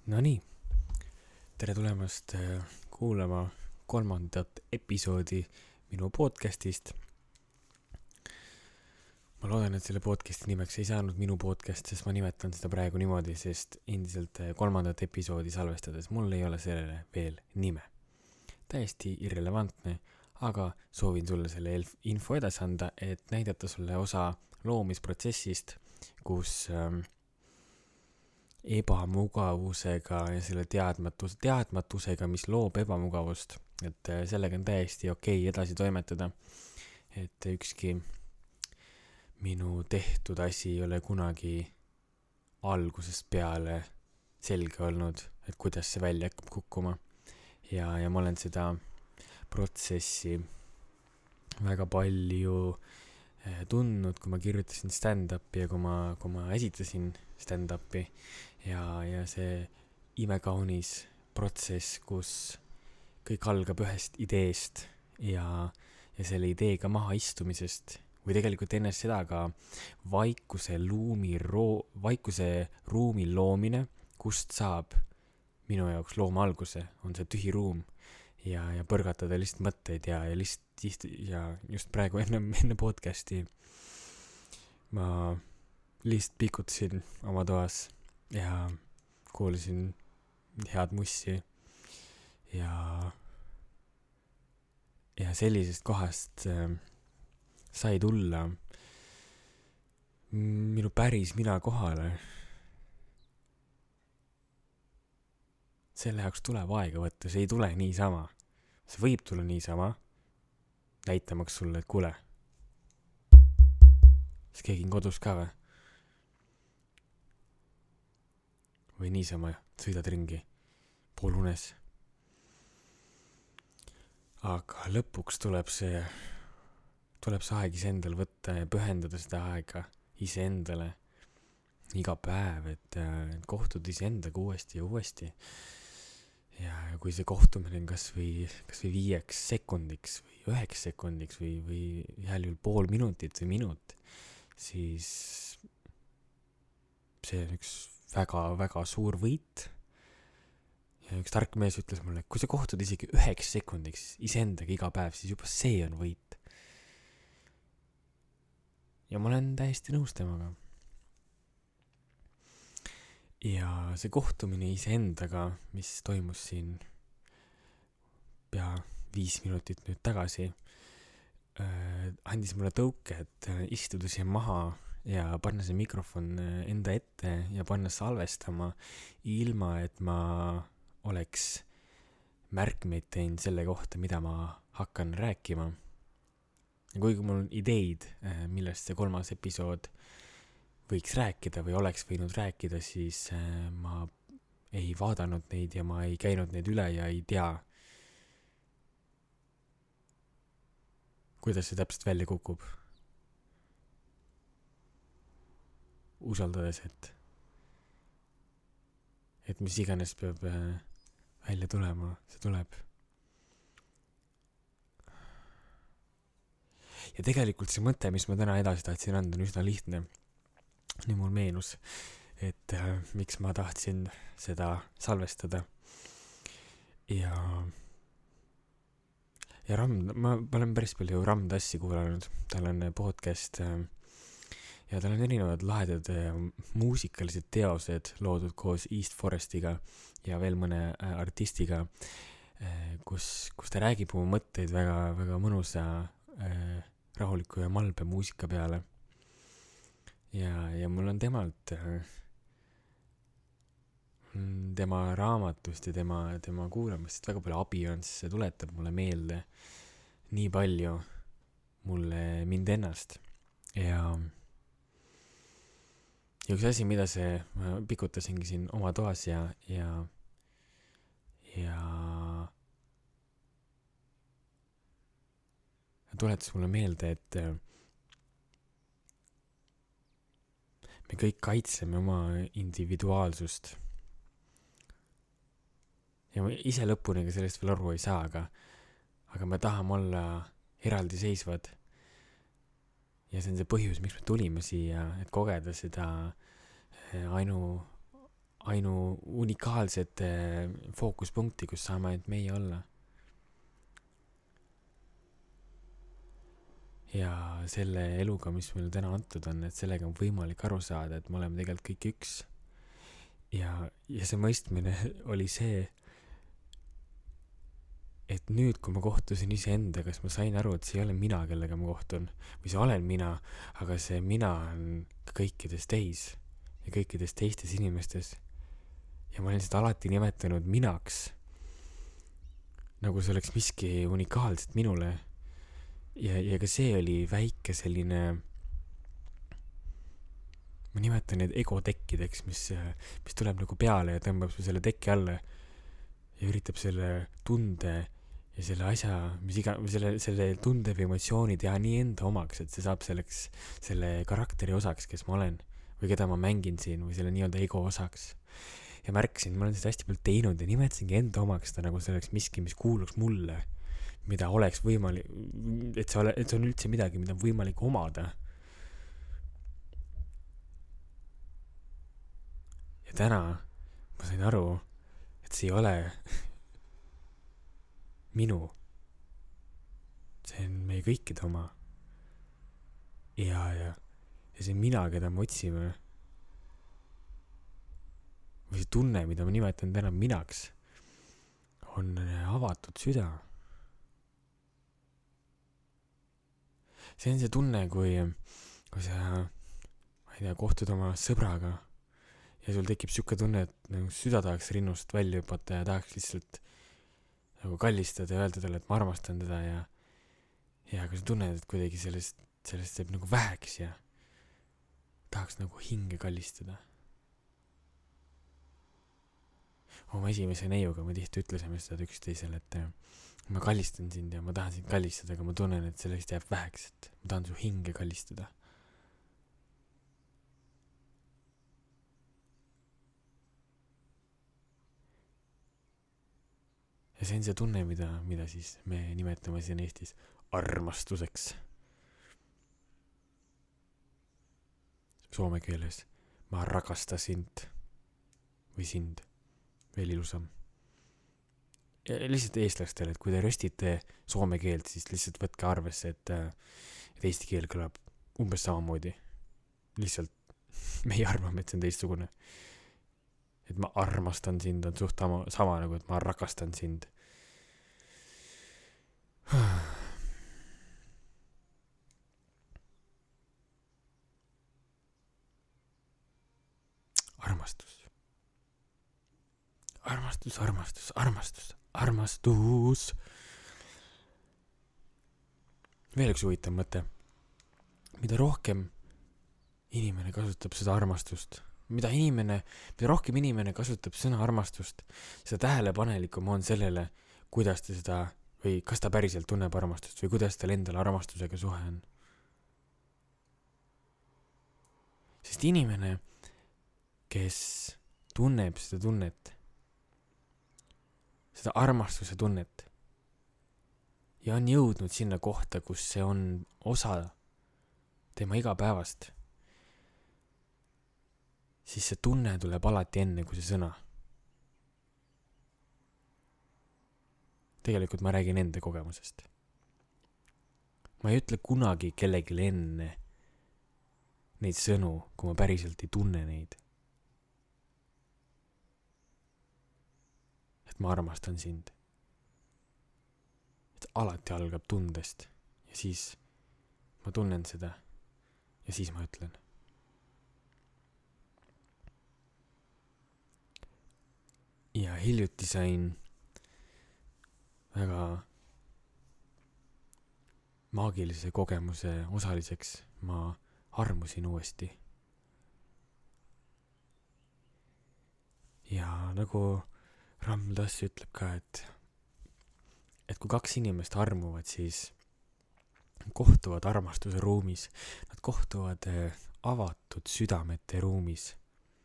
No nii, tere tulemast kuulama 3. episoodi minu podcastist. Ma loodan, et selle podcasti nimeks ei saanud minu podcast, sest ma nimetan seda praegu niimoodi, sest endiselt 3. episoodi salvestades mul ei ole sellele veel nime. Täiesti irrelevantne, aga soovin sulle selle info edasi anda, et näidata sulle osa loomisprotsessist, kus ebamugavusega ja selle teadmatusega, mis loob ebamugavust, et sellega on täiesti okei edasi toimetada, et ükski minu tehtud asi ei ole kunagi algusest peale selge olnud, et kuidas see välja hakkab kukkuma ja ma olen seda protsessi väga palju tundnud, kui ma kirjutasin stand-up'i ja kui ma esitasin stand-up'i ja see imekaunis protsess, kus kõik algab ühest ideest ja selle ideega maha istumisest või tegelikult enne seda ka vaikuse ruumi loomine, kust saab minu jaoks looma alguse, on see tühi ruum ja põrgatada lihtsalt mõtteid ja just praegu enne podcasti ma lihtsalt pikutasin oma toas ja kuulasin head mussi ja sellisest kohast sai tulla minu päris mina kohale. Selle jaoks tuleb aega võtta, see ei tule niisama. See võib tulla niisama, näitamaks sulle, et kuule, siis keegi on kodus ka või? Või niisama sõidad ringi poolunes. Aga lõpuks tuleb see aeg iseendale võtta ja pühendada seda aega iseendale iga päev, et kohtuda iseendaga uuesti ja uuesti. Ja kui see kohtumine on kas või 5 sekundiks või 9 sekundiks või heal juhul pool minutit või minut, siis see on üks väga suur võit. Ja üks tark mees ütles mulle, kui sa kohtud isegi 9 sekundiks iseendaga iga päev, siis juba see on võit. Ja ma olen täiesti nõus temaga. Ja see kohtumine iseendaga, mis toimus siin pea 5 minutit nüüd tagasi, andis mulle tõuke, et istuda siia maha ja panna see mikrofon enda ette ja panna salvestama, ilma et ma oleks märkmeid teinud selle kohta, mida ma hakkan rääkima. Ja kuigi mul on ideid, millest see 3. episood võiks rääkida või oleks võinud rääkida, siis ma ei vaadanud neid ja ma ei käinud neid üle ja ei tea, kuidas see täpselt välja kukub. Usaldades, et mis iganes peab välja tulema, see tuleb. Ja tegelikult see mõte, mis ma täna edasi tahtsin anda, on üsna lihtne. Nii mul meenus, et miks ma tahtsin seda salvestada. Ja ma olen päris palju Ram Tassi kuulanud, tal on podcast ja tal on erinevad lahedad muusikalised teosed loodud koos East Forestiga ja veel mõne artistiga, kus ta räägib oma mõtteid väga mõnusa, rahuliku ja malbe muusika peale. Ja mul on temalt, tema raamatust ja tema kuulamist väga palju abi on, sest see tuletab mulle meelde nii palju mind ennast. Ja üks asi, mida ma pikutasingi siin oma toas ja tuletas mulle meelde, et me kõik kaitseme oma individuaalsust. Ja ma ise lõpuni ka sellest veel aru ei saa, aga me tahame olla eraldiseisvad. Ja see on see põhjus, miks me tulime siia, et kogeda seda unikaalset fookuspunkti, kus saame ainult meie olla. Ja selle eluga, mis meile täna antud on, et sellega on võimalik aru saada, et me oleme tegelikult kõik üks. Ja see mõistmine oli see, et nüüd, kui ma kohtusin iseendaga, siis ma sain aru, et see ei ole mina, kellega ma kohtun. Või see olen mina, aga see mina on kõikides teis ja kõikides teistes inimestes. Ja ma olen seda alati nimetanud minaks, nagu see oleks miski unikaalset minule. Ja ka see oli väike selline, ma nimetan neid egotekkideks, mis tuleb nagu peale ja tõmbab su selle teki alla ja üritab selle tunde ja selle asja, selle tunde või emotsiooni teha nii enda omaks, et see saab selleks selle karakteri osaks, kes ma olen või keda ma mängin siin või selle nii-öelda ego osaks. Ja märkasin, ma olen seda hästi palju teinud ja nimetasingi enda omaks seda nagu selleks miski, mis kuuluks mulle, mida oleks võimalik, et see on üldse midagi, mida on võimalik omada. Ja täna ma sain aru, et see ei ole minu. See on meie kõikide oma. Ja see mina, keda me otsime, või see tunne, mida ma nimetan täna minaks, on avatud süda. See on see tunne, kui sa, ma ei tea, kohtud oma sõbraga ja sul tekib siuke tunne, et nagu süda tahaks rinnust välja hüpata ja tahaks lihtsalt nagu kallistada ja öelda talle, et ma armastan teda ja aga sa tunned, et kuidagi sellest teeb nagu väheks ja tahaks nagu hinge kallistada. Oma esimese neiuga me tihti ütlesime seda üksteisele, et ma kallistan sind ja ma tahan sind kallistada, aga ma tunnen, et sellest jääb väheks, et ma tahan su hinge kallistada. Ja see on see tunne, mida siis me nimetame siin Eestis armastuseks. Soome keeles ma rakastan sind või sind, veel ilusam. Ja lihtsalt eestlastele, et kui te röstite soome keelt, siis lihtsalt võtke arvesse, et eesti keel kõlab umbes samamoodi. Lihtsalt meie arvame, et see on teistsugune. Et ma armastan sind on suht sama nagu, et ma rakastan sind. Armastus. Veel üks huvitav mõte. Mida rohkem inimene kasutab seda armastust, mida rohkem inimene kasutab sõna armastust, seda tähelepanelikum on sellele, kuidas ta seda või kas ta päriselt tunneb armastust või kuidas tal endal armastusega suhe on. Sest inimene, kes tunneb seda tunnet, seda armastuse tunnet ja on jõudnud sinna kohta, kus see on osa tema igapäevast, siis see tunne tuleb alati enne kui see sõna. Tegelikult ma räägin enda kogemusest. Ma ei ütle kunagi kellelegi enne neid sõnu, kui ma päriselt ei tunne neid. Et ma armastan sind. Et alati algab tundest ja siis ma tunnen seda ja siis ma ütlen. Ja hiljuti sain väga maagilise kogemuse osaliseks. Ma armusin uuesti. Ja nagu Ram Dass ütleb ka, et kui kaks inimest armuvad, siis kohtuvad armastuse ruumis. Nad kohtuvad avatud südamete ruumis.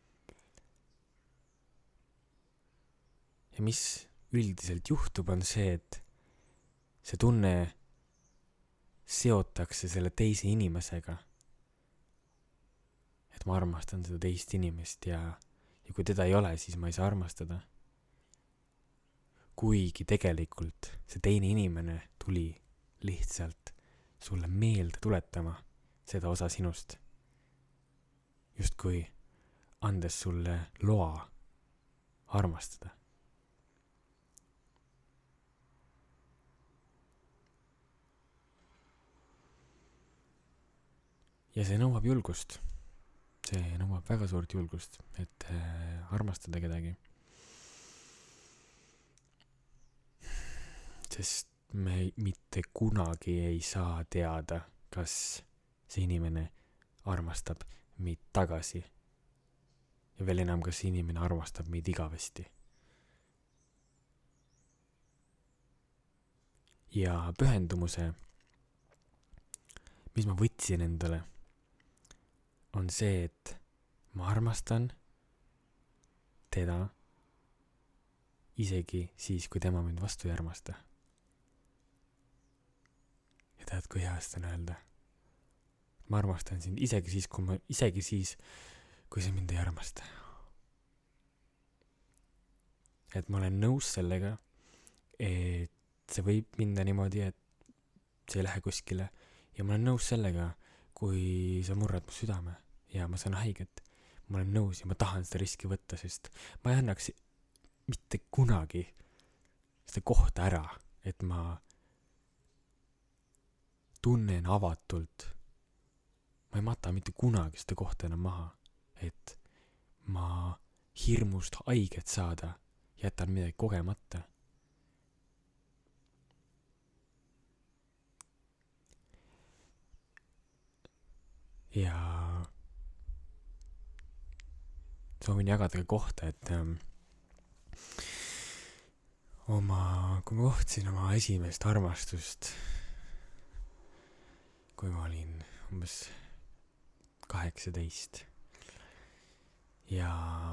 Ja mis üldiselt juhtub, on see, et see tunne seotakse selle teise inimesega. Et ma armastan seda teist inimest ja ja kui teda ei ole, siis ma ei saa armastada. Kuigi tegelikult see teine inimene tuli lihtsalt sulle meelde tuletama seda osa sinust. Justkui andes sulle loa armastada. Ja see nõuab julgust. See nõuab väga suurt julgust, et armastada kedagi. Sest me mitte kunagi ei saa teada, kas see inimene armastab meid tagasi. Ja veel enam, kas see inimene armastab meid igavesti. Ja pühendumuse, mis ma võtsin endale, on see, et ma armastan teda isegi siis, kui tema mind vastu ei armasta. Ja tead, kui hea seda on öelda. Ma armastan sind isegi siis, kui sa mind ei armasta. Et ma olen nõus sellega, et see võib minna niimoodi, et see ei lähe kuskile. Ja ma olen nõus sellega, kui sa murrad mu südame ja ma saan haiget. Ma olen nõus ja ma tahan seda riski võtta, sest ma ei annaks mitte kunagi seda kohta ära, et ma tunnen avatult. Ma ei mata mitte kunagi seda kohta enam maha, et ma hirmust haiget saada, jätan midagi kogemata. Ja soovin jagada ka kohta, et kui ma kohtasin oma esimest armastust, kui ma olin umbes 18 ja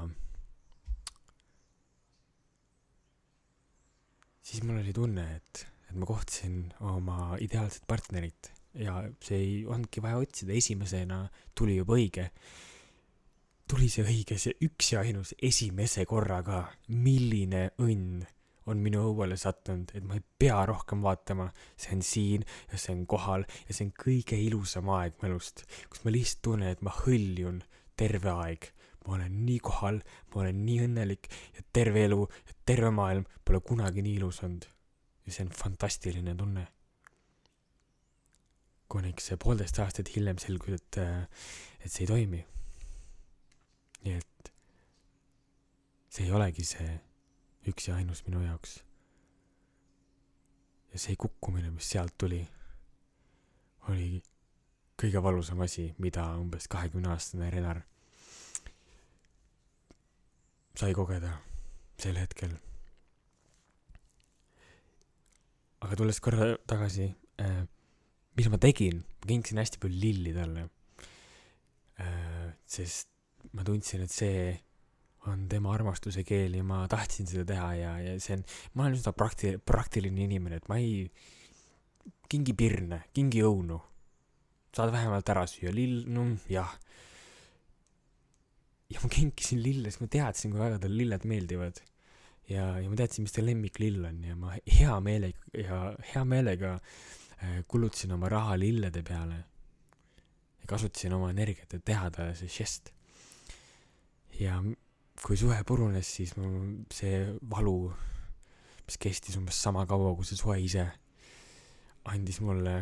siis mul oli tunne, et ma kohtasin oma ideaalset partnerit ja see ei olnudki vaja otsida, esimesena tuli juba õige. Tuli see õige, see üks ja ainus esimese korraga, milline õnn on minu õuele sattunud, et ma ei pea rohkem vaatama, see on siin ja see on kohal ja see on kõige ilusam aeg mu elust, kus ma lihtsalt tunnen, et ma hõljun terve aeg. Ma olen nii kohal, ma olen nii õnnelik ja terve elu ja terve maailm pole kunagi nii ilus olnud. Ja see on fantastiline tunne. Kuniks 1,5 aastat hiljem selgus, et see ei toimi. Nii et see ei olegi see üks ja ainus minu jaoks. Ja see kukkumine, mis sealt tuli, oli kõige valusam asi, mida umbes 20-aastane Renar sai kogeda sel hetkel. Aga tulles korra tagasi, mis ma tegin? Ma kinkisin hästi palju lilli talle. Sest ma tundsin, et see on tema armastuse keel ja ma tahtsin seda teha ja see on, ma olen seda praktiline inimene, et ma ei kingi pirne, kingi õunu. Saad vähemalt ära süüa lill, jah. Ja ma kinkisin lille, sest ma teadsin, kui väga talle lilled meeldivad. Ja ma teadsin, mis ta lemmik lill on ja ma hea meelega kulutasin oma raha lillede peale ja kasutasin oma energiat, et teha talle see žest. Ja kui suhe purunes, siis see valu, mis kestis umbes sama kaua, kui see suhe ise, andis mulle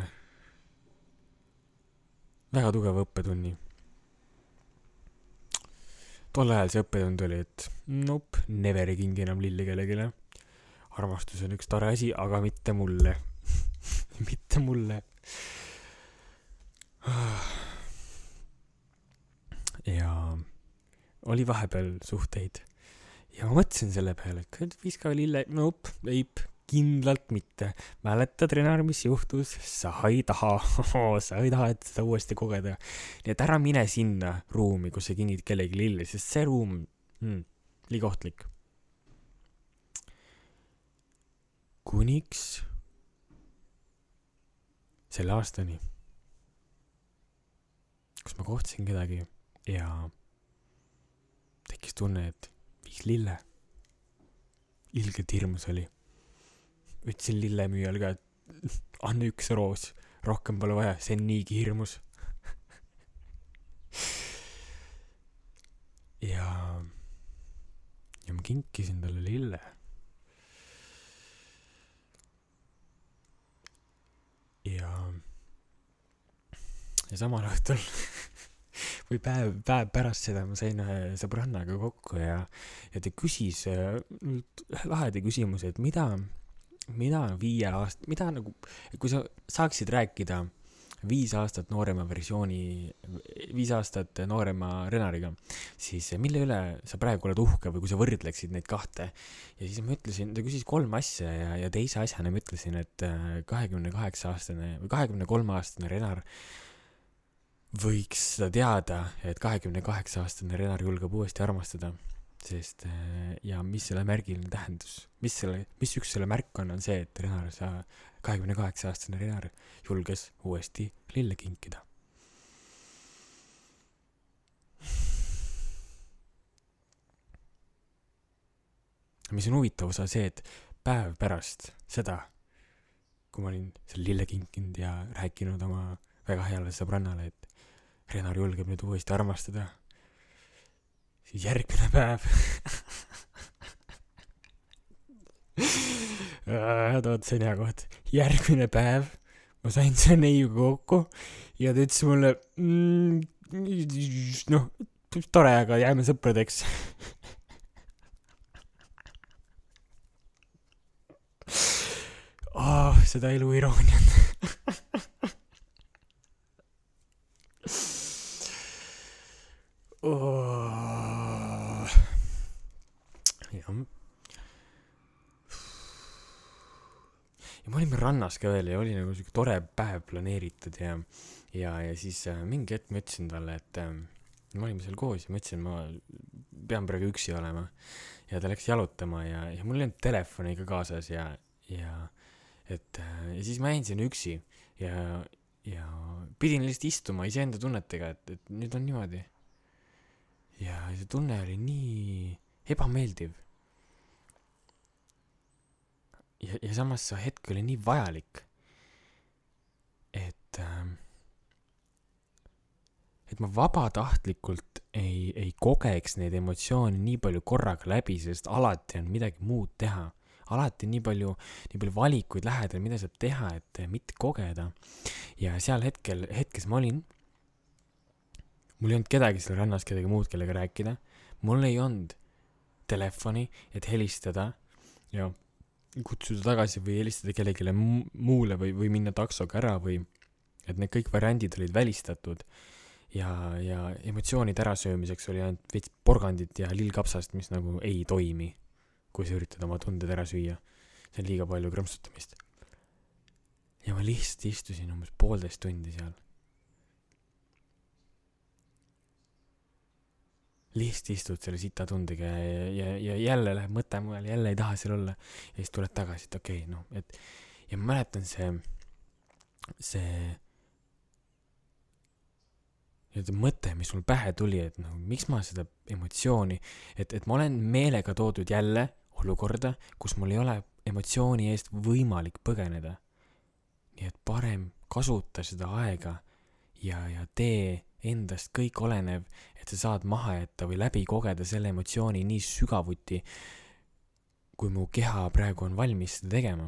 väga tugeva õppetunni. Tol ajal see õppetund oli, et nope, never ei kingi enam lilli kellegile. Armastus on üks tore asi, aga mitte mulle. Mitte mulle. Ja oli vahepeal suhteid. Ja ma mõtlesin selle peale, et viska lille, nope, eip, kindlalt mitte. Mäletad, Renar, mis juhtus? Sa ei taha, et seda uuesti kogeda. Nii et ära mine sinna ruumi, kus sa kingid kellegi lilli, sest see ruum liiga ohtlik. Kuniks selle aastani, kus ma kohtasin kedagi ja tekkis tunne, et viis lille. Ilgelt hirmus oli. Ütlesin lillemüüjal ka, et anna üks roos, rohkem pole vaja, see on niigi hirmus. ja ma kinkisin talle lille. Ja samal õhtul või päev pärast seda ma sain ühe sõbrannaga kokku ja ta küsis laheda küsimuse, et mida nagu, kui sa saaksid rääkida 5 aastat noorema Renariga, siis mille üle sa praegu oled uhke või kui sa võrdleksid neid kahte. Ja siis ma ütlesin, ta küsis 3 asja ja teise asjana ma ütlesin, et 28-aastane või 23-aastane Renar võiks seda teada, et 28-aastane Renar julgeb uuesti armastada, sest ja mis selle märgiline tähendus, mis üks selle märk on see, et 28-aastane Renar julges uuesti lille kinkida. Mis on huvitav osa see, et päev pärast seda, kui ma olin selle lille kinkinud ja rääkinud oma väga heale sõbrannale, et Renar julgeb nüüd uuesti armastada, siis järgmine päev toot, see on hea koht. Järgmine päev ma sain selle neiuga kokku ja ta ütles mulle tore, aga jääme sõpradeks. Seda elu irooniat. Ja ma olime rannas ka veel ja oli nagu selline tore päev planeeritud ja siis mingi hetk ma ütlesin talle, et me olime seal koos ja ma ütlesin, ma pean praegu üksi olema ja ta läks jalutama ja mul ei olnud telefoni ka kaasas ja siis ma jäin siin üksi ja pidin lihtsalt istuma iseenda tunnetega, et nüüd on niimoodi. Ja see tunne oli nii ebameeldiv. Ja samas see hetk oli nii vajalik, et ma vabatahtlikult ei kogeks neid emotsioone nii palju korraga läbi, sest alati on midagi muud teha. Alati nii palju valikuid lähedal, mida saab teha, et mitte kogeda. Ja seal hetkes ma olin, mul ei olnud kedagi seal rannas, kedagi muud, kellega rääkida. Mul ei olnud telefoni, et helistada ja kutsuda tagasi või helistada kellelegi muule või minna taksoga ära või et need kõik variandid olid välistatud ja emotsioonid ärasöömiseks oli ainult veits porgandit ja lillkapsast, mis nagu ei toimi, kui sa üritad oma tunded ära süüa. See on liiga palju krõmpsutamist. Ja ma lihtsalt istusin umbes 1,5 tundi seal. Lihtsalt istud selle sita tundega ja jälle läheb mõte mujal, jälle ei taha seal olla ja siis tuled tagasi, et okei, ja ma mäletan see mõte, mis mul pähe tuli, et miks ma seda emotsiooni, et ma olen meelega toodud jälle olukorda, kus mul ei ole emotsiooni eest võimalik põgeneda. Nii et parem kasuta seda aega ja tee endast kõik olenev, et sa saad maha jätta või läbi kogeda selle emotsiooni nii sügavuti, kui mu keha praegu on valmis seda tegema.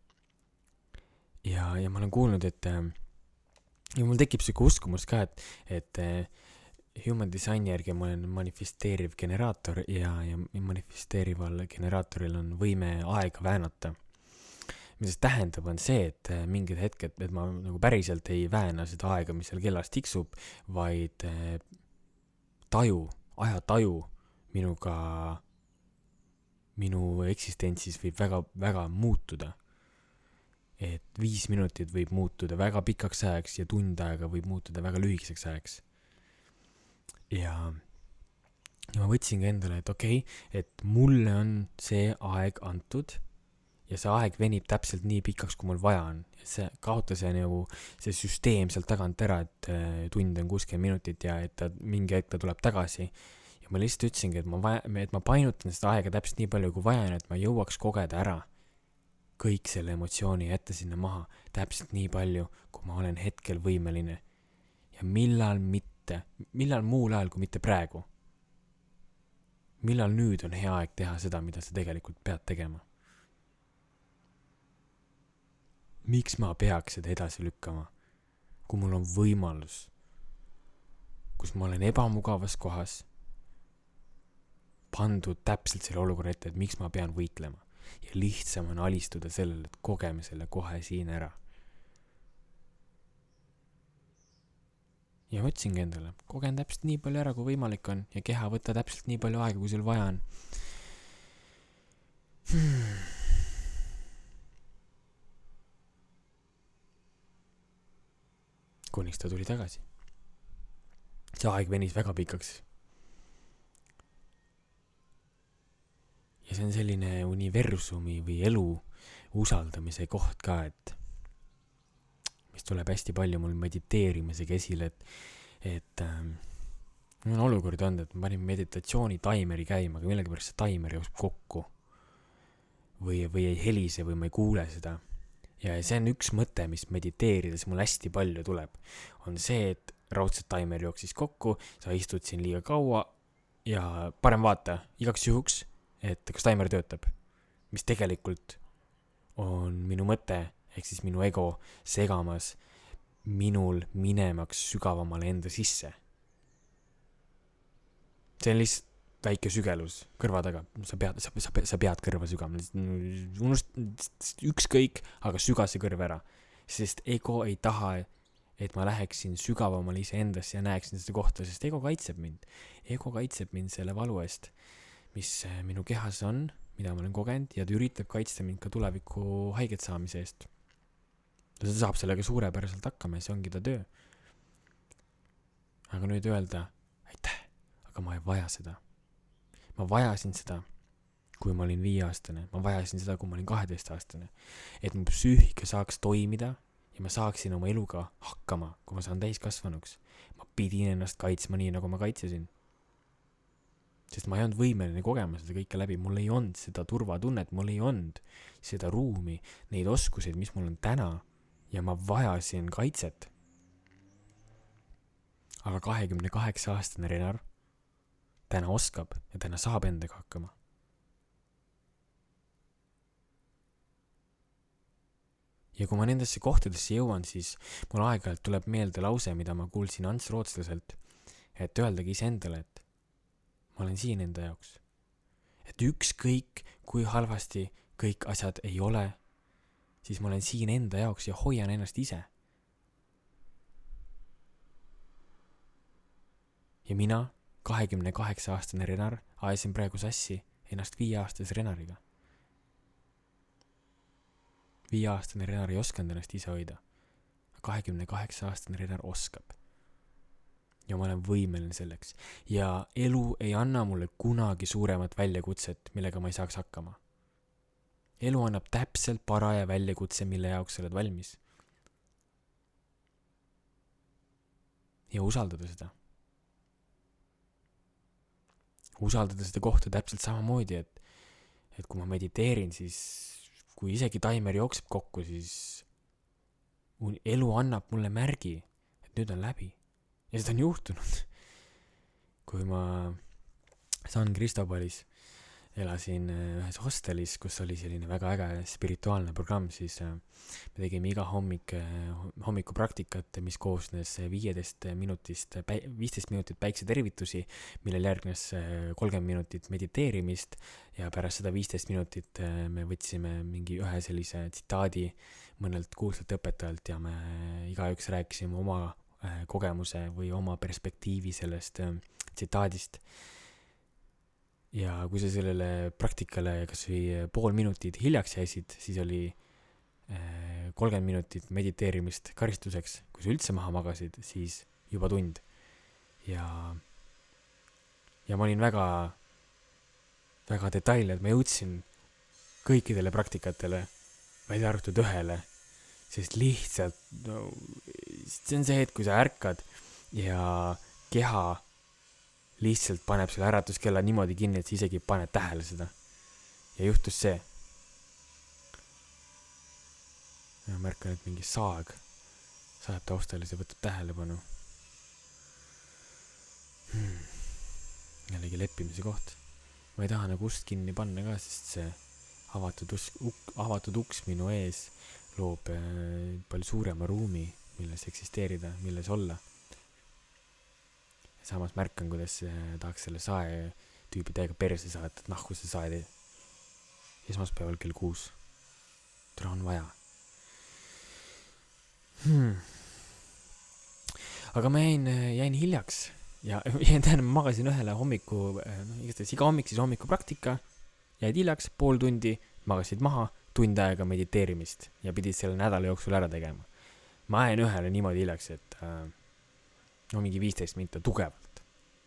Ja ma olen kuulnud, et ja mul tekib selline uskumus ka, et human designi järgi ma olen manifesteeriv generaator ja manifesteerival generaatoril on võime aega väänata. Mis tähendab on see, et mingid hetked, et ma nagu päriselt ei vääna seda aega, mis seal kellas tiksub, vaid ajataju minu eksistentsis võib väga, väga muutuda. Et 5 minutit võib muutuda väga pikaks ajaks ja tund aega võib muutuda väga lühikeseks ajaks. Ja ma võtsin ka endale, et okei, et mulle on see aeg antud ja see aeg venib täpselt nii pikaks, kui mul vaja on. See kaota see süsteem sealt tagant ära, et tund on 60 minutit ja et mingi hetk ta tuleb tagasi. Ja ja ma lihtsalt ütlesingi, et ma painutan seda aega täpselt nii palju kui vaja, et ma jõuaks kogeda ära kõik selle emotsiooni, jätta sinna maha täpselt nii palju, kui ma olen hetkel võimeline. Ja millal muul ajal kui mitte praegu. Millal nüüd on hea aeg teha seda, mida sa tegelikult pead tegema. Miks ma peaks seda edasi lükkama, kui mul on võimalus, kus ma olen ebamugavas kohas, pandud täpselt selle olukorra ette, et miks ma pean võitlema. Ja lihtsam on alistuda sellele, et kogeme selle kohe siin ära. Ja mõtlesingi endale, kogen täpselt nii palju ära, kui võimalik on, ja keha võtta täpselt nii palju aega, kui sul vaja on. Kuniks ta tuli tagasi. See aeg venis väga pikaks. Ja see on selline universumi või elu usaldamise koht ka, et mis tuleb hästi palju mul mediteerimisega esile, et mul on olukord olnud, et ma panin meditatsiooni taimeri käima, aga millegipärast see taimer jookseb kokku või ei helise või ma ei kuule seda. Ja see on üks mõte, mis mediteerides mul hästi palju tuleb, on see, et raudselt taimer jooksis kokku, sa istud siin liiga kaua ja parem vaata igaks juhuks, et kas taimer töötab, mis tegelikult on minu mõte, ehk siis minu ego segamas minul minemaks sügavamale enda sisse. See on lihtsalt väike sügelus kõrva taga, sa pead kõrva sügama, ükskõik, aga süga see kõrv ära, sest ego ei taha, et ma läheksin sügavamale iseendasse ja näeksin seda kohta, sest ego kaitseb mind selle valu eest, mis minu kehas on, mida ma olen kogenud, ja ta üritab kaitsta mind ka tuleviku haiget saamise eest. Ta saab sellega suurepäraselt hakkama ja see ongi ta töö. Aga nüüd öelda, aitäh, aga ma ei vaja seda. Ma vajasin seda, kui ma olin 5-aastane. Ma vajasin seda, kui ma olin 12-aastane. Et mu psüühika saaks toimida ja ma saaksin oma eluga hakkama, kui ma saan täiskasvanuks. Ma pidin ennast kaitsma nii, nagu ma kaitsesin. Sest ma ei olnud võimeline kogema seda kõike läbi. Mul ei olnud seda turvatunnet, mul ei olnud seda ruumi, neid oskuseid, mis mul on täna. Ja ma vajasin kaitset. Aga 28-aastane Renar täna oskab ja täna saab endaga hakkama. Ja kui ma nendesse kohtadesse jõuan, siis mul aeg-ajalt tuleb meelde lause, mida ma kuulsin Ants Rootslaselt, et öeldagi iseendale, et ma olen siin enda jaoks. Et ükskõik, kui halvasti kõik asjad ei ole, siis ma olen siin enda jaoks ja hoian ennast ise. Ja mina 28-aastane Renar ajasin praegu sassi ennast 5-aastase Renariga. 5-aastane Renar ei oskanud ennast ise hoida. 28-aastane Renar oskab. Ja ma olen võimeline selleks. Ja elu ei anna mulle kunagi suuremat väljakutset, millega ma ei saaks hakkama. Elu annab täpselt paraja väljakutse, mille jaoks sa oled valmis. Ja usaldada seda. Usaldada seda kohta täpselt samamoodi, et kui ma mediteerin, siis kui isegi taimer jookseb kokku, siis elu annab mulle märgi, et nüüd on läbi. Ja seda on juhtunud. Kui ma San Cristobalis elasin ühes hostelis, kus oli selline väga äge spirituaalne programm, siis me tegime iga hommikupraktikat, mis koosnes 15 minutit päiksetervitusi, millel järgnes 30 minutit mediteerimist ja pärast seda 15 minutit me võtsime mingi ühe sellise tsitaadi mõnelt kuulsalt õpetajalt ja me igaüks rääkisime oma kogemuse või oma perspektiivi sellest tsitaadist. Ja kui sa sellele praktikale kas või pool minutit hiljaks jäisid, siis oli 30 minutit mediteerimist karistuseks. Kui sa üldse maha magasid, siis juba tund. Ja ma olin väga, väga detailne, et ma jõudsin kõikidele praktikatele, välja arvatud ühele, sest lihtsalt see on see hetk, kui sa ärkad ja keha lihtsalt paneb selle äratuskella niimoodi kinni, et sa isegi ei pane tähele seda. Ja juhtus see. Ja märkan, et mingi saag sajab taustal ja see võtab tähelepanu. Jällegi leppimise koht. Ma ei taha nagu ust kinni panna ka, sest see avatud uks minu ees loob palju suurema ruumi, milles eksisteerida, milles olla. Samas märkan, kuidas tahaks selle sae tüübi täiega perse saada, et nahku see sae esmaspäeval kell 6. Tule on vaja. Aga ma jäin hiljaks ja ma magasin ühele hommiku, iga hommik siis hommikupraktika, jäid hiljaks, pool tundi, magasid maha, tund aega mediteerimist ja pidid selle nädala jooksul ära tegema. Ma jäin ühele niimoodi hiljaks, et mingi 15 minta tugevalt.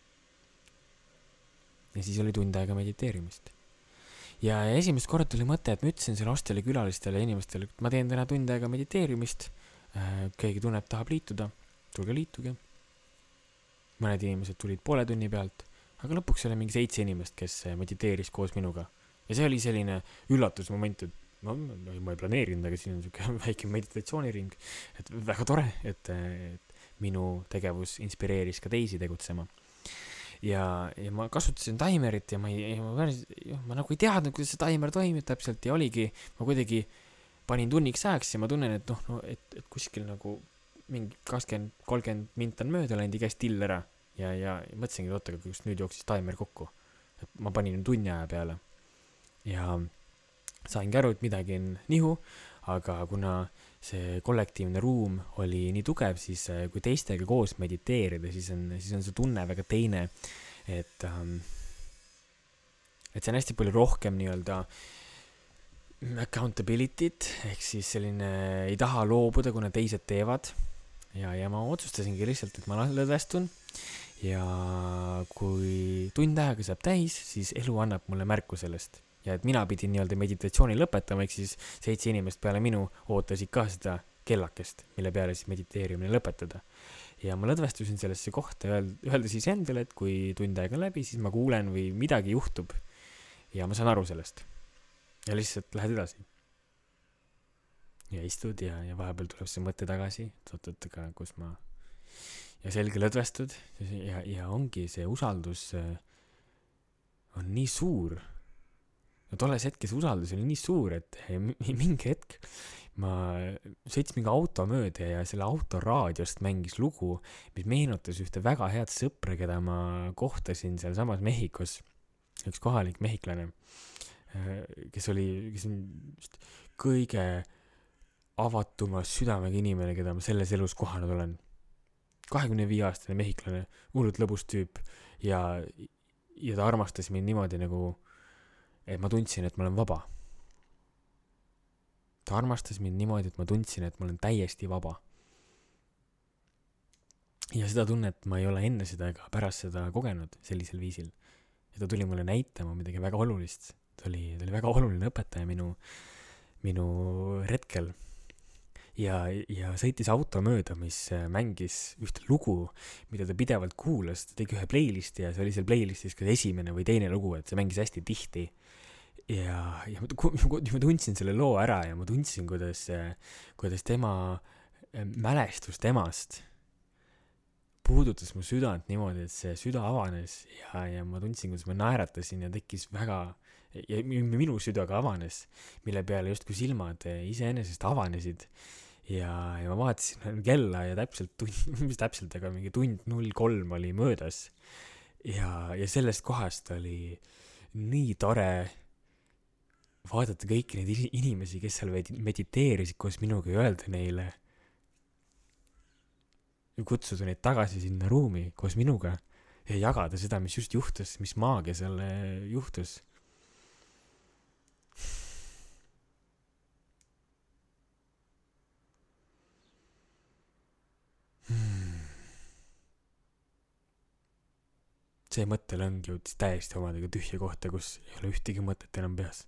Ja siis oli tund aega mediteerimist. Ja esimest korda tuli mõte, et ma ütlesin selle hosteli külalistele ja inimestele, et ma teen täna tund aega mediteerimist, keegi tunneb, tahab liituda, tulge liituge. Mõned inimesed tulid poole tunni pealt, aga lõpuks oli mingi 7 inimest, kes mediteeris koos minuga. Ja see oli selline üllatusmoment, et ma ei planeerinud, aga siin on väike meditatsiooniring, et väga tore, et minu tegevus inspireeris ka teisi tegutsema. Ja ma kasutasin taimerit ja ma nagu ei teadnud, kuidas see taimer toimib täpselt ja oligi, ma kuidagi panin tunniks ajaks ja ma tunnen, et kuskil nagu mingi 20-30 mint on mööda läinud ja käis till ära ja mõtlesingi, et kus nüüd jooksis taimer kokku. Et ma panin tunni aja peale ja saingi aru, et midagi on nihu, aga kuna see kollektiivne ruum oli nii tugev, siis kui teistega koos mediteerida, siis on see tunne väga teine, et see on hästi palju rohkem nii-öelda accountability't, ehk siis selline ei taha loobuda, kuna teised teevad ja ma otsustasingi lihtsalt, et ma lõdvestun ja kui tund aega saab täis, siis elu annab mulle märku sellest. Ja et mina pidin nii-öelda meditatsiooni lõpetama, ehk siis 7 inimest peale minu ootasid ka seda kellakest, mille peale siis mediteerimine lõpetada. Ja ma lõdvestusin sellesse kohta öelda siis endale, et kui tund aega läbi, siis ma kuulen või midagi juhtub ja ma saan aru sellest. Ja lihtsalt lähed edasi. Ja istud ja vahepeal tuleb see mõte tagasi, aga kus ma ja selge lõdvestud ja ongi see usaldus on nii suur. No tolles hetkes usaldus oli nii suur, et mingi hetk ma sõitsin mingi auto mööda ja selle auto raadiost mängis lugu, mis meenutas ühte väga head sõpra, keda ma kohtasin seal samas Mehhikos, üks kohalik mehhiklane, kes on kõige avatuma südamega inimene, keda ma selles elus kohanud olen. 25-aastane mehhiklane, hullult lõbus tüüp ja ta armastas mind niimoodi nagu et ma tundsin, et ma olen vaba. Ta armastas mind niimoodi, et ma tundsin, et ma olen täiesti vaba. Ja seda tunnet ma ei ole enne seda ega pärast seda kogenud sellisel viisil. Ja ta tuli mulle näitama midagi väga olulist. Ta oli väga oluline õpetaja minu retkel. Ja sõitis auto mööda, mis mängis ühte lugu, mida ta pidevalt kuulas. Ta tegi ühe playlisti ja see oli seal playlistis ka esimene või teine lugu, et see mängis hästi tihti. Ja ma tundsin selle loo ära ja ma tundsin, kuidas tema mälestus temast puudutas mu südant niimoodi, et see süda avanes ja ma tundsin, kuidas ma naeratasin ja tekkis väga ja minu süda ka avanes, mille peale justkui silmad iseenesest avanesid ja ma vaatasin kella ja aga mingi tund 03 oli möödas ja sellest kohast oli nii tore vaadata kõiki neid inimesi, kes seal mediteerisid koos minuga ja öelda neile ja kutsuda neid tagasi sinna ruumi koos minuga ja jagada seda, mis just juhtus, mis maagia seal juhtus. See mõttelõng jõudis täiesti omadega tühja kohta, kus ei ole ühtegi mõtet enam peas.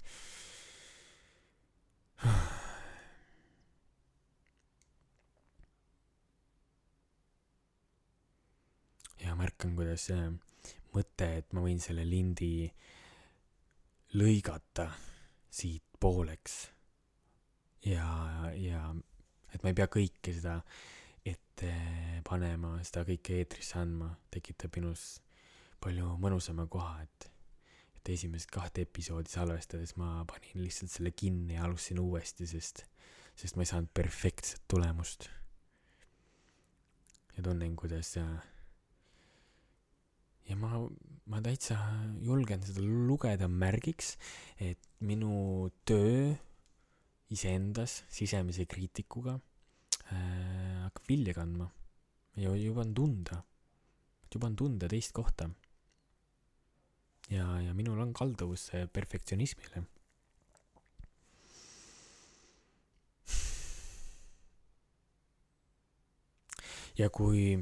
Ja märkan, kuidas mõte, et ma võin selle lindi lõigata siit pooleks ja et ma ei pea kõike seda ette panema, seda kõike eetrisse andma, tekitab minus palju mõnusama koha, et esimesed 2 episoodi salvestades ma panin lihtsalt selle kinni ja alustasin uuesti, sest ma ei saanud perfektset tulemust. Ja tunnen, kuidas ja ma täitsa julgen seda lugeda märgiks, et minu töö iseendas sisemise kriitikuga hakkab vilja kandma ja juba on tunda teist kohta. Ja minul on kalduvus perfektsionismile. Ja kui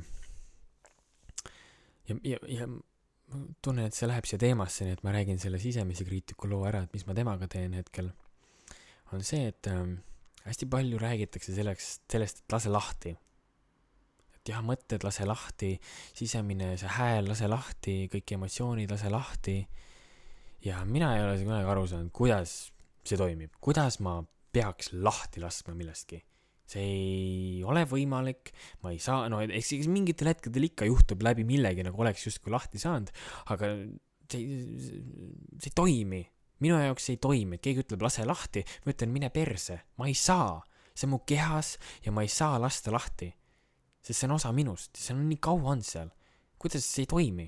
ja ma tunnen, et see läheb siia teemasse, nii et ma räägin selle sisemise kriitiku loo ära, et mis ma temaga teen hetkel, on see, et hästi palju räägitakse sellest, et lase lahti. Et jah, mõtted lase lahti, sisemine see hääl lase lahti, kõik emotsioonid lase lahti. Ja mina ei ole see kunagi aru saanud, kuidas see toimib, kuidas ma peaks lahti laskma millestki. See ei ole võimalik, ma ei saa, no eks mingitel hetkedel ikka juhtub läbi millegi, nagu oleks justkui lahti saanud, aga see ei toimi. Minu jaoks ei toimi, et keegi ütleb lase lahti, ma ütlen mine perse, ma ei saa, see on mu kehas ja ma ei saa lasta lahti, sest see on osa minust, see on nii kaua on seal, kuidas see ei toimi.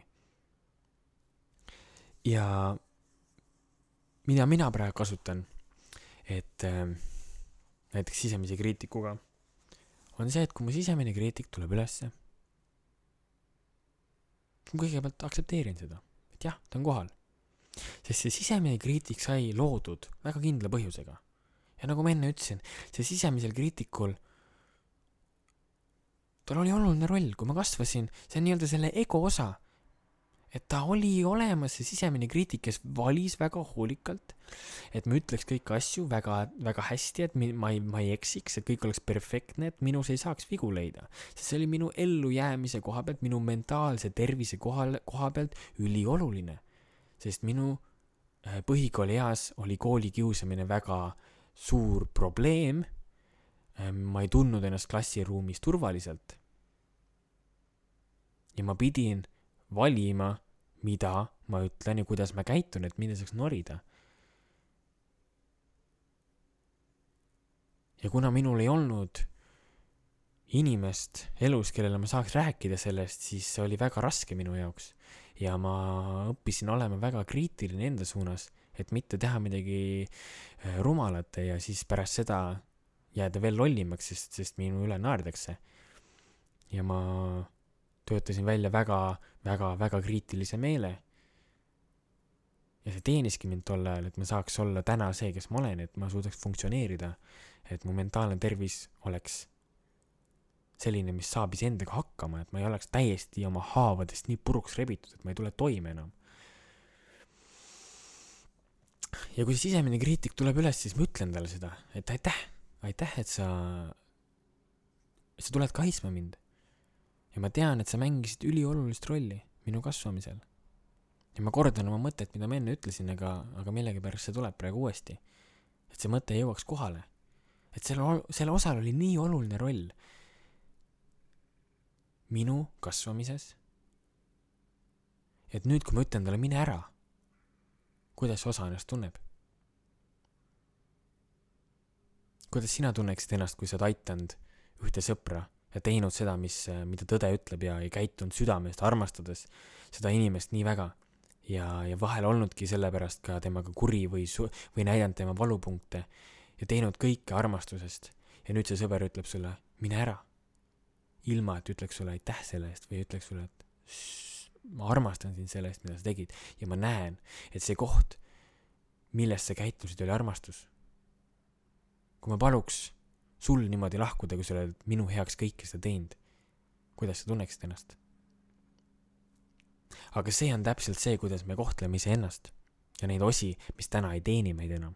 Ja mida mina praegu kasutan, et näiteks sisemise kriitikuga, on see, et kui mu sisemine kriitik tuleb ülesse, ma kõigepealt aktsepteerin seda, et jah, ta on kohal. Sest see sisemine kriitik sai loodud väga kindla põhjusega. Ja nagu ma enne ütlesin, see sisemisel kriitikul, tal oli oluline roll, kui ma kasvasin, see on nii-öelda selle ego osa, et ta oli olemas, see sisemine kriitik, kes valis väga hoolikalt, et ma ütleks kõiki asju väga, väga hästi, et ma ei eksiks, et kõik oleks perfektne, et minus ei saaks vigu leida. See oli minu ellujäämise koha pealt, minu mentaalse tervise koha pealt ülioluline. Sest minu põhikooli eas oli koolikiusamine väga suur probleem. Ma ei tundnud ennast klassiruumis turvaliselt. Ja ma pidin valima, mida ma ütlen ja kuidas ma käitun, et mind ei saaks norida. Ja kuna minul ei olnud inimest elus, kellele ma saaks rääkida sellest, siis see oli väga raske minu jaoks. Ja ma õppisin olema väga kriitiline enda suunas, et mitte teha midagi rumalat ja siis pärast seda jääda veel lollimaks, sest minu üle naerdakse. Ja ma töötasin välja väga, väga, väga kriitilise meele. Ja see teeniski mind tol ajal, et ma saaks olla täna see, kes ma olen, et ma suudaks funktsioneerida, et mu mentaalne tervis oleks selline, mis saab iseendaga hakkama, et ma ei oleks täiesti oma haavadest nii puruks rebitud, et ma ei tule toime enam. Ja kui see sisemine kriitik tuleb üles, siis ma ütlen talle seda, et aitäh, et sa tuled kaitsma mind. Ja ma tean, et sa mängisid üliolulist rolli minu kasvamisel. Ja ma kordan oma mõtet, mida ma enne ütlesin, aga millegipärast see tuleb praegu uuesti. Et see mõte jõuaks kohale. Et selle osal oli nii oluline roll minu kasvamises, et nüüd, kui ma ütlen talle mine ära, kuidas see osa ennast tunneb? Kuidas sina tunneksid ennast, kui sa oled aitanud ühte sõpra ja teinud seda, mida tõde ütleb ja käitunud südamest, armastades seda inimest nii väga ja vahel olnudki sellepärast ka temaga kuri või näidanud tema valupunkte ja teinud kõike armastusest ja nüüd see sõber ütleb sulle mine ära. Ilma, et ütleks sulle aitäh selle eest või ütleks sulle, et ma armastan sind selle eest, mida sa tegid. Ja ma näen, et see koht, millest sa käitusid, oli armastus. Kui ma paluks sul niimoodi lahkuda, kui sa oled minu heaks kõike seda teinud, kuidas sa tunneksid ennast? Aga see on täpselt see, kuidas me kohtleme ise ennast ja neid osi, mis täna ei teeni meid enam.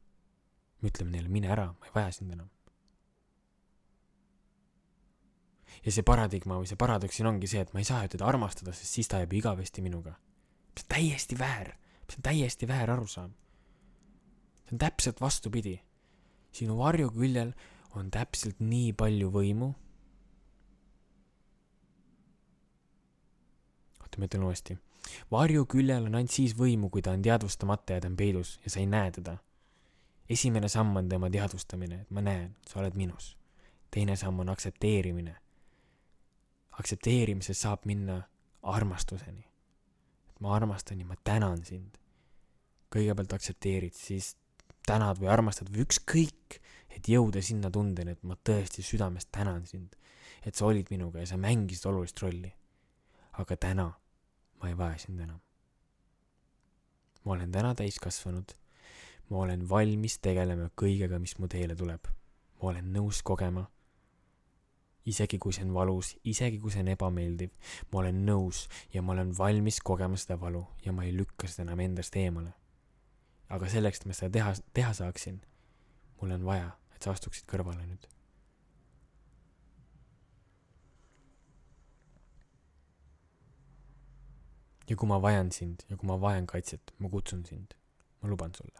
Me ütleme neile, mine ära, ma ei vaja sind enam. Ja see paradigma või see paradoks siin ongi see, et ma ei saa ju teda armastada, sest siis ta jääb igavesti minuga. See on täiesti väär. See on täiesti väär arusaam. See on täpselt vastupidi. Sinu varju küljel on täpselt nii palju võimu. Oota, ma ütlen uuesti. Varju küljel on ainult siis võimu, kui ta on teadvustamata ja ta on peidus ja sa ei näe teda. Esimene samm on tema teadvustamine, et ma näen, sa oled minus. Teine samm on aktsepteerimine. Aktsepteerimises saab minna armastuseni. Et ma armastan ja ma tänan sind. Kõigepealt aktsepteerid, siis tänad või armastad või ükskõik, et jõuda sinna tundeni, et ma tõesti südamest tänan sind, et sa olid minuga ja sa mängisid olulist rolli. Aga täna ma ei vaja sind enam. Ma olen täna täiskasvanud. Ma olen valmis tegelema kõigega, mis mu teele tuleb. Ma olen nõus kogema. Isegi kui see on valus, isegi kui see on ebameeldiv, ma olen nõus ja ma olen valmis kogema seda valu ja ma ei lükka seda enam endast eemale. Aga selleks, et ma seda teha saaksin, mul on vaja, et sa astuksid kõrvale nüüd. Ja kui ma vajan sind ja kui ma vajan kaitset, ma kutsun sind. Ma luban sulle.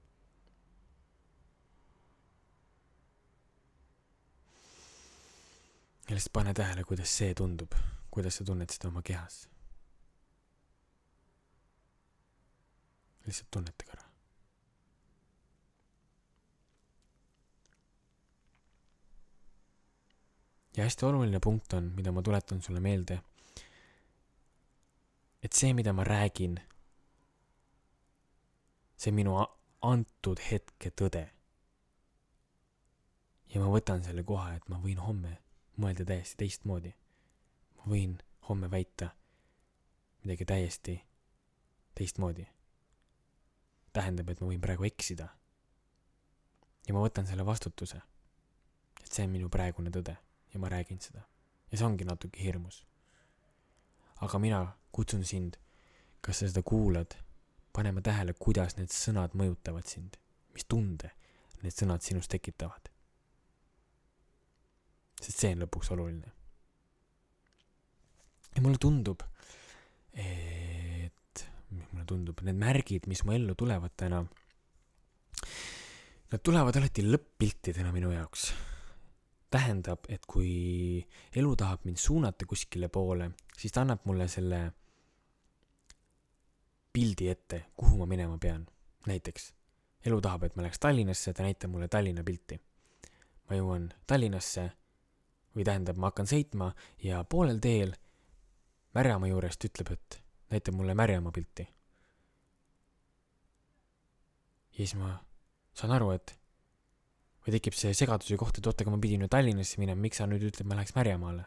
Ja lihtsalt pane tähele, kuidas see tundub, kuidas sa tunned seda oma kehas. Lihtsalt tunnete ära. Ja hästi oluline punkt on, mida ma tuletan sulle meelde, et see, mida ma räägin, see minu antud hetke tõde. Ja ma võtan selle koha, et ma võin homme mõelda täiesti teistmoodi. Ma võin homme väita midagi täiesti teistmoodi. Tähendab, et ma võin praegu eksida. Ja ma võtan selle vastutuse, et see on minu praegune tõde ja ma räägin seda. Ja see ongi natuke hirmus. Aga mina kutsun sind, kas sa seda kuulad, panema tähele, kuidas need sõnad mõjutavad sind, mis tunde need sõnad sinust tekitavad. Sest see on lõpuks oluline. Ja mulle tundub, need märgid, mis mu ellu tulevad täna, nad tulevad alati lõpp-piltidena minu jaoks. Tähendab, et kui elu tahab mind suunata kuskile poole, siis ta annab mulle selle pildi ette, kuhu ma minema pean. Näiteks, elu tahab, et ma läheks Tallinnasse, ta näitab mulle Tallinna pilti. Ma jõuan Tallinnasse, või tähendab, ma hakkan sõitma ja poolel teel Märjamaa juurest ütleb, et näitab mulle Märjamaa pilti. Ja siis ma saan aru, et või tekib see segaduse kohta, et oota, ma pidin ju Tallinnasse minema, miks sa nüüd ütleb, ma läheks Märjamaale.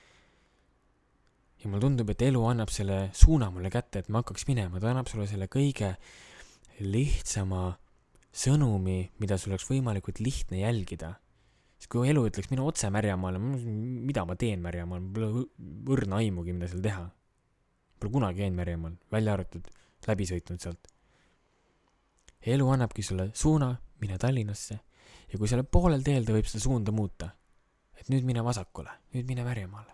Ja mulle tundub, et elu annab selle suuna mulle kätte, et ma hakkaks minema. Ta annab sulle selle kõige lihtsama sõnumi, mida sul oleks võimalikult lihtne jälgida. Sest kui elu ütleks minu otse Märjamaale, mida ma teen Märjamaal, pole võrna aimugi, mida seal teha. Pole kunagi käinud Märjamaal, välja arvatud, läbi sõitnud sealt. Elu annabki sulle suuna, mine Tallinnasse. Ja kui selle poolel teel ta võib seda suunda muuta, et nüüd mine vasakule, nüüd mine Märjamaale.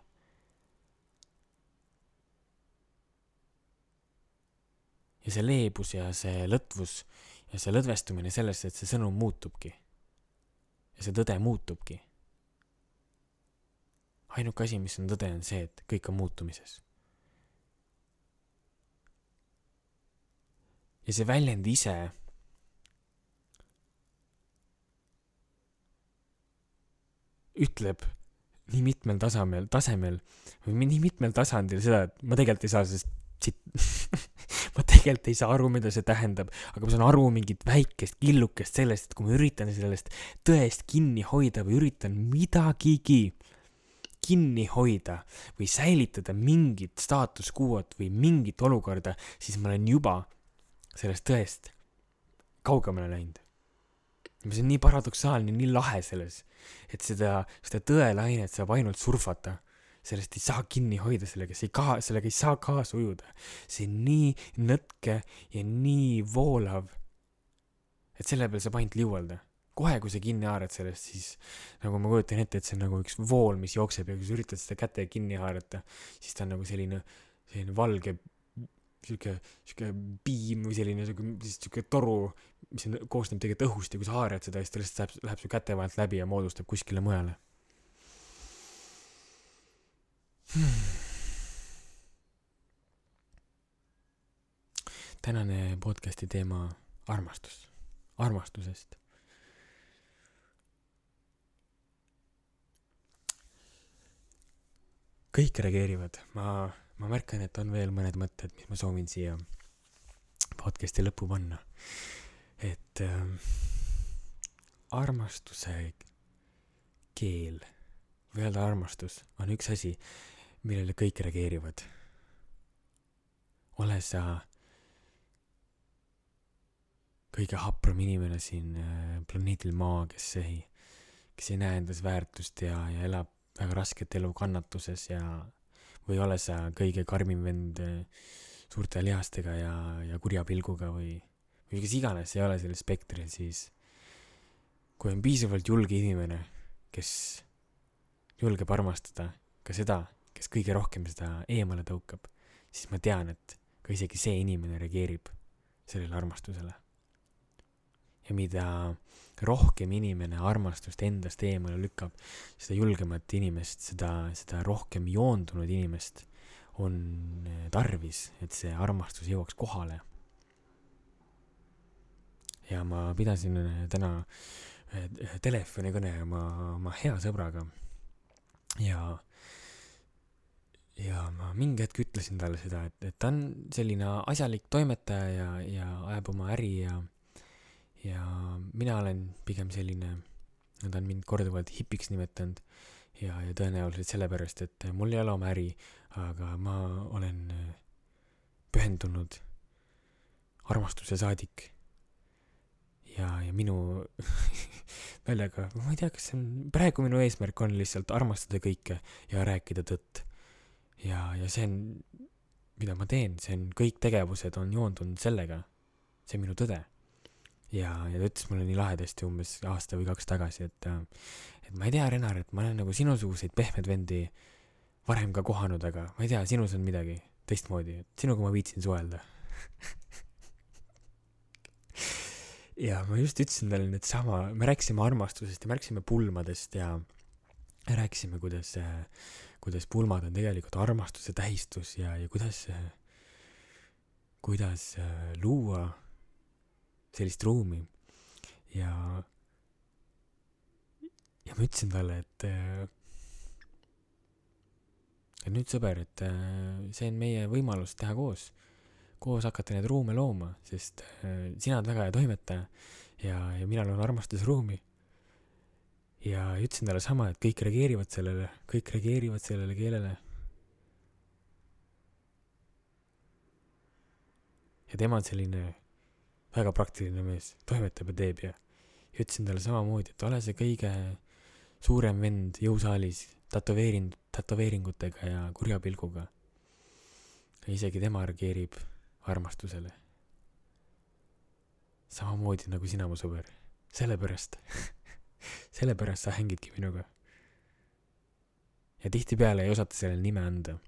Ja see leebus ja see lõtvus ja see lõdvestumine sellest, et see sõnum muutubki. Ja see tõde muutubki. Ainuke asi, mis on tõde, on see, et kõik on muutumises. Ja see väljend ise ütleb nii mitmel tasemel või nii mitmel tasandil seda, et ma tegelikult ei saa ma tegelikult ei saa aru, mida see tähendab, aga ma saan aru mingit väikest killukest sellest, et kui ma üritan sellest tõest kinni hoida või üritan midagigi kinni hoida või säilitada mingit staatus quo't või mingit olukorda, siis ma olen juba sellest tõest kaugemale läinud. See on nii paradoksaalne, nii lahe selles, et seda tõelainet saab ainult surfata. Sellest ei saa kinni hoida, sellega ei saa kaasa ujuda. See on nii nõtke ja nii voolav, et selle peal saab ainult liuelda. kohe, kui sa kinni haarad sellest, siis nagu ma kujutan ette, et see on nagu üks vool, mis jookseb ja kui sa üritad seda käte kinni haarata, siis ta on nagu selline valge siuke piim või siuke toru, mis koosneb tegelikult õhust ja kui sa haarad seda, siis ta lihtsalt läheb su käte vahelt läbi ja moodustab kuskile mujale. Tänane podcasti teema armastusest. Kõik reageerivad. Ma märkan, et on veel mõned mõtted, mis ma soovin siia podcasti lõppu panna. Et armastuse keel või öelda armastus on üks asi, millele kõik reageerivad. Ole sa kõige hapram inimene siin planeedil Maa, kes ei näe endas väärtust ja elab väga rasket elu kannatuses või ole sa kõige karmim vend suurte lihastega ja kurja pilguga või kes iganes ei ole sellel spektril, siis kui on piisavalt julge inimene, kes julgeb armastada ka seda, kes kõige rohkem seda eemale tõukab, siis ma tean, et ka isegi see inimene reageerib sellele armastusele. Ja mida rohkem inimene armastust endast eemale lükkab, seda julgemat inimest, seda rohkem joondunud inimest on tarvis, et see armastus jõuaks kohale. Ja ma pidasin täna telefonikõne oma hea sõbraga ja ma mingi hetk ütlesin talle seda, et ta on selline asjalik toimetaja ja ajab oma äri ja mina olen pigem selline, nad on mind korduvalt hipiks nimetanud ja tõenäoliselt sellepärast, et mul ei ole oma äri, aga ma olen pühendunud armastuse saadik ja minu väljaga, ma ei tea, kas praegu minu eesmärk on lihtsalt armastada kõike ja rääkida tõtt ja see on, mida ma teen, kõik tegevused on joondunud sellega, see on minu tõde. Ja ta ütles mulle nii lahedasti umbes aasta või 2 tagasi, et ma ei tea, Renar, et ma olen nagu sinusuguseid pehmed vendi varem ka kohanud, aga ma ei tea, sinus on midagi teistmoodi, et sinuga ma viitsin suhelda. Ja ma just ütlesin talle nüüd sama, me rääkisime armastusest ja me rääkisime pulmadest ja rääkisime, kuidas pulmad on tegelikult armastuse tähistus ja kuidas luua sellist ruumi ja ma ütlesin talle, et nüüd sõber, et see on meie võimalus teha koos hakata neid ruume looma, sest sina oled väga hea toimetaja ja mina loon armastusruumi ja ütlesin talle sama, et kõik reageerivad sellele keelele ja tema on selline väga praktiline mees, toimetab ja teeb ja ütlesin talle samamoodi, et ole see kõige suurem vend jõusaalis tätoveeringutega ja kurja pilguga. Ja isegi tema reageerib armastusele. Samamoodi nagu sina, mu sõber. Sellepärast sa hängidki minuga. Ja tihtipeale ei osata sellele nime anda.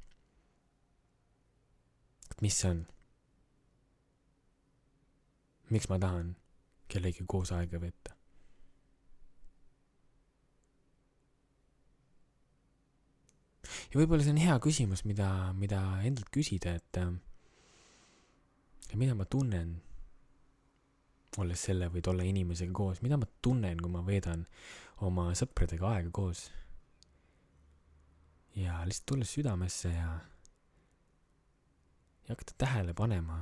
Et mis see on? Miks ma tahan kellegi koos aega veeta? Ja võib-olla see on hea küsimus, mida endalt küsida, et mida ma tunnen, olles selle või tolle inimesega koos, mida ma tunnen, kui ma veedan oma sõpradega aega koos. Ja lihtsalt tulles südamesse ja hakata tähele panema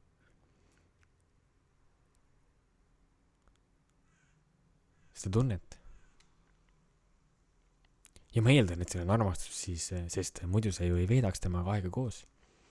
seda tunnet. Ja ma eeldan, et see on armastus siis, sest muidu sa ju ei veedaks temaga aega koos.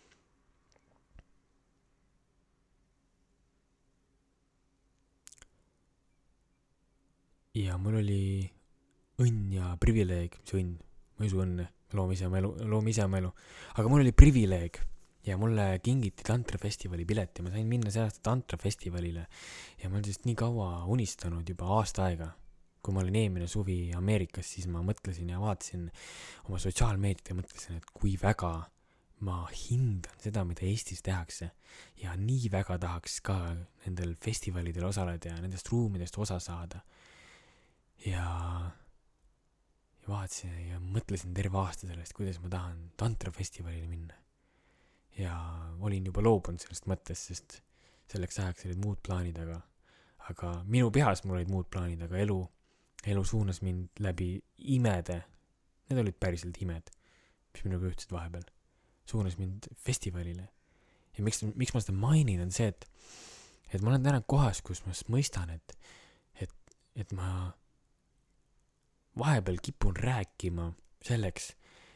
Ja mul oli õnn ja privileeg, mis õnn, ma ei usu õnne, loome ise oma elu, aga mul oli privileeg ja mulle kingiti tantrafestivali pilet ja ma sain minna see aasta tantrafestivalile ja ma olen sellest nii kaua unistanud, juba aasta aega. Kui ma olin eelmine suvi Ameerikas, siis ma mõtlesin ja vaatasin oma sotsiaalmeediat ja mõtlesin, et kui väga ma hindan seda, mida Eestis tehakse ja nii väga tahaks ka nendel festivalidel osaleda ja nendest ruumidest osa saada. Ja vaatasin ja mõtlesin terve aasta sellest, kuidas ma tahan tantrafestivalile minna. Ja olin juba loobunud sellest mõttest, sest selleks ajaks olid muud plaanid, aga minu peas mul olid muud plaanid, aga elu suunas mind läbi imede, need olid päriselt imed, mis minuga juhtusid vahepeal, suunas mind festivalile. Ja miks ma seda mainin, on see, et ma olen täna kohas, kus ma mõistan, et ma vahepeal kipun rääkima selleks,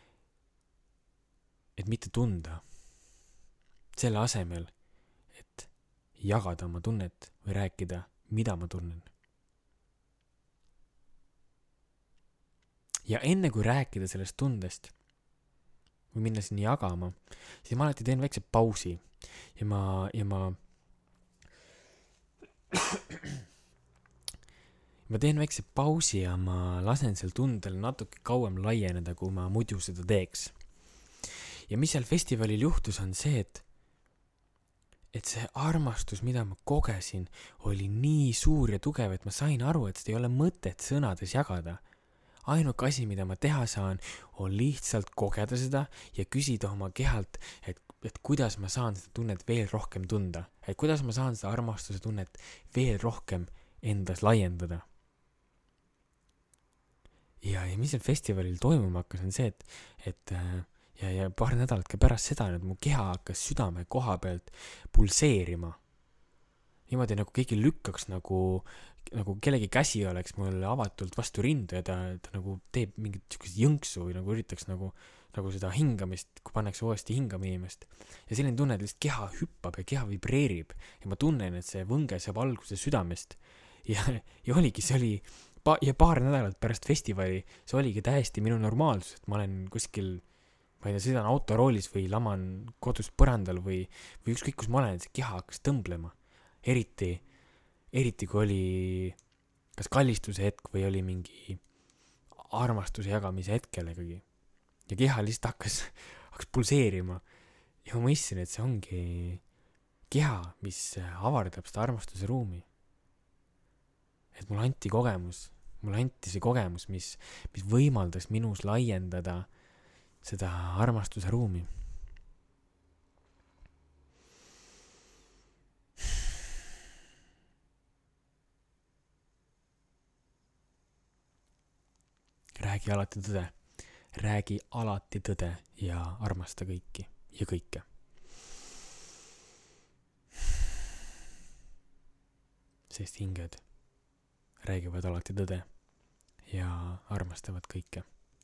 et mitte tunda, selle asemel, et jagada oma tunnet või rääkida, mida ma tunnen. Ja enne kui rääkida sellest tundest või minna sinna jagama, siis ma alati teen väikse pausi ja ma teen väikse pausi ja ma lasen sel tundel natuke kauem laieneda, kui ma muidu seda teeks. Ja mis seal festivalil juhtus, on see, et see armastus, mida ma kogesin, oli nii suur ja tugev, et ma sain aru, et seda ei ole mõtet sõnades jagada. Ainuke asi, mida ma teha saan, on lihtsalt kogeda seda ja küsida oma kehalt, et kuidas ma saan seda tunnet veel rohkem tunda. Et kuidas ma saan seda armastuse tunnet veel rohkem endas laiendada. Ja mis seal festivalil toimuma hakkas, on see, et ja paar nädalat ka pärast seda, et mu keha hakkas südame koha pealt pulseerima. Niimoodi nagu keegi lükkaks, nagu kellegi käsi oleks mul avatult vastu rindu ja ta nagu teeb mingit sükest jõnksu või nagu üritaks nagu seda hingamist, kui pannakse uuesti hingama inimest. Ja selline tunne, et lihtsalt keha hüppab ja keha vibreerib ja ma tunnen, et see võnge saab alguse südamest. Ja oligi, see oli ja paar nädalat pärast festivali, see oligi täiesti minu normaalsus, et ma olen kuskil, ma ei tea, sõidan autoroolis või laman kodus põrandal või ükskõik kus ma olen, see keha hakkas tõmblema. Eriti kui oli kas kallistuse hetk või oli mingi armastuse jagamise hetkel ikkagi. Ja keha lihtsalt hakkas pulseerima. Ja ma mõistsin, et see ongi keha, mis avardab seda armastuse ruumi. Et mulle anti see kogemus, mis võimaldas minus laiendada seda armastuse ruumi. Räägi alati tõde ja armasta kõiki ja kõike. Sest hinged räägivad alati tõde ja armastavad kõike.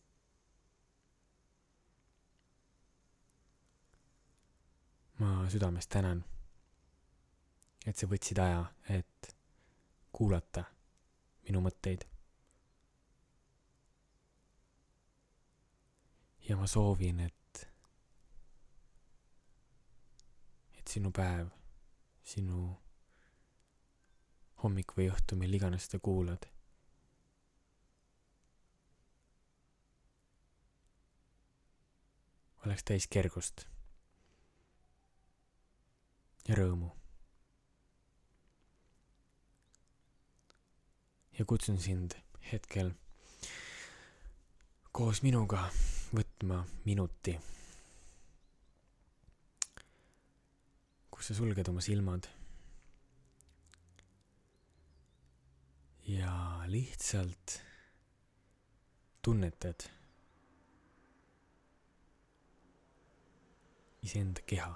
Ma südamest tänan, et sa võtsid aja, et kuulata minu mõtteid. Ja ma soovin, et sinu päev, sinu hommik või õhtu, mil iganes seda kuulad, oleks täis kergust ja rõõmu. Ja kutsun sind hetkel koos minuga võtma minuti, kus sa sulged oma silmad ja lihtsalt tunnetad iseenda keha,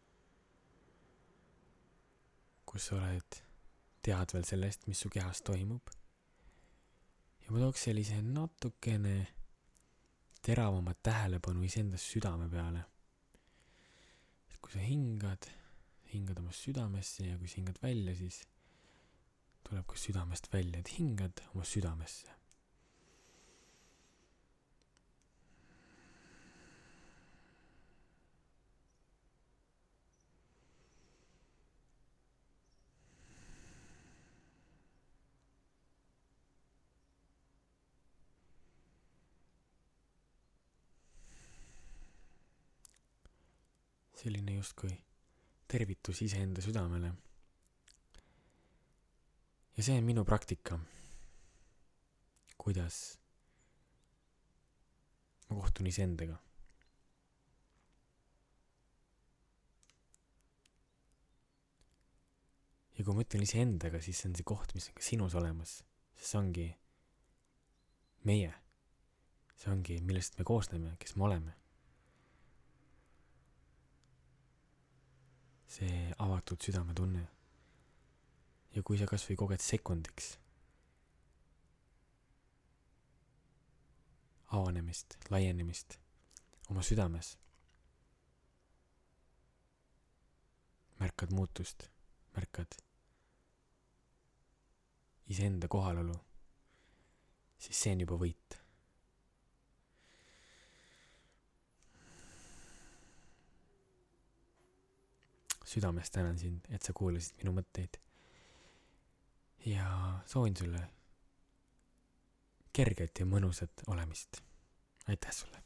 kus sa tead veel sellest, mis su kehas toimub. Ja ma tooks sellise natukene teravamat tähelepanu iseendas südame peale. Et kui sa hingad oma südamesse ja kui sa hingad välja, siis tuleb ka südamest välja, et hingad oma südamesse. selline justkui tervitus iseenda südamele. Ja see on minu praktika, kuidas ma kohtun iseendaga. Ja kui ma ütlen iseendaga, siis see on see koht, mis on ka sinus olemas. See ongi meie. See ongi, millest me koosneme, kes me oleme. See avatud südametunne. Ja kui sa kas või koged sekundiks avanemist, laienemist oma südames, märkad muutust, märkad iseenda kohalolu, siis see on juba võit. Südamest tänan sind, et sa kuulasid minu mõtteid. Ja soovin sulle kerget ja mõnusat olemist. Aitäh sulle!